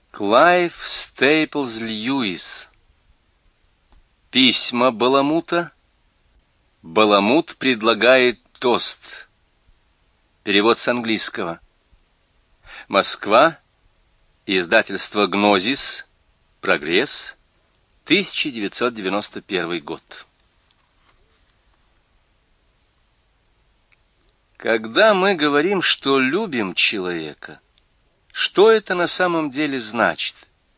Клайв Стейплз Льюис. Письма Баламута. Баламут предлагает тост. Перевод с английского. Москва. Издательство «Гнозис». Прогресс. 1991 год. Когда мы говорим, что любим человека, что это на самом деле значит?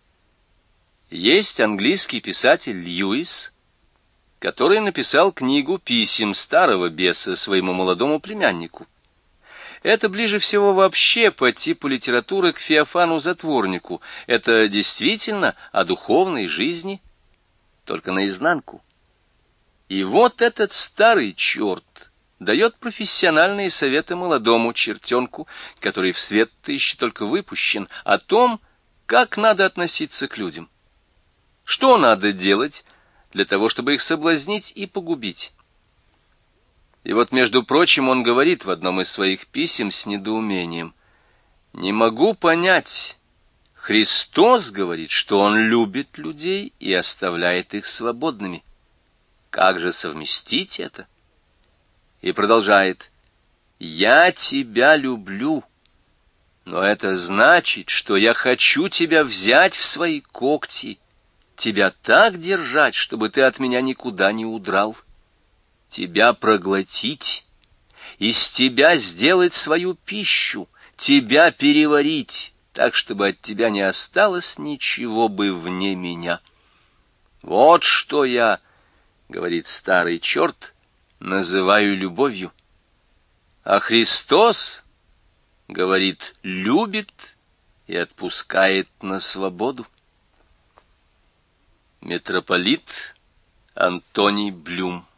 Есть английский писатель Льюис, который написал книгу писем старого беса своему молодому племяннику. Это ближе всего вообще по типу литературы к Феофану-затворнику. Это действительно о духовной жизни, только наизнанку. И вот этот старый черт дает профессиональные советы молодому чертенку, который в свет-то еще только выпущен, о том, как надо относиться к людям. Что надо делать для того, чтобы их соблазнить и погубить. И вот, между прочим, он говорит в одном из своих писем с недоумением: «Не могу понять. Христос говорит, что Он любит людей и оставляет их свободными. Как же совместить это?» И продолжает: «Я тебя люблю, но это значит, что я хочу тебя взять в свои когти, тебя так держать, чтобы ты от меня никуда не удрал, тебя проглотить, из тебя сделать свою пищу, тебя переварить, так, чтобы от тебя не осталось ничего бы вне меня. Вот что я, — говорит старый черт, — называю любовью. А Христос, говорит, любит и отпускает на свободу». Митрополит Антоний Блюм.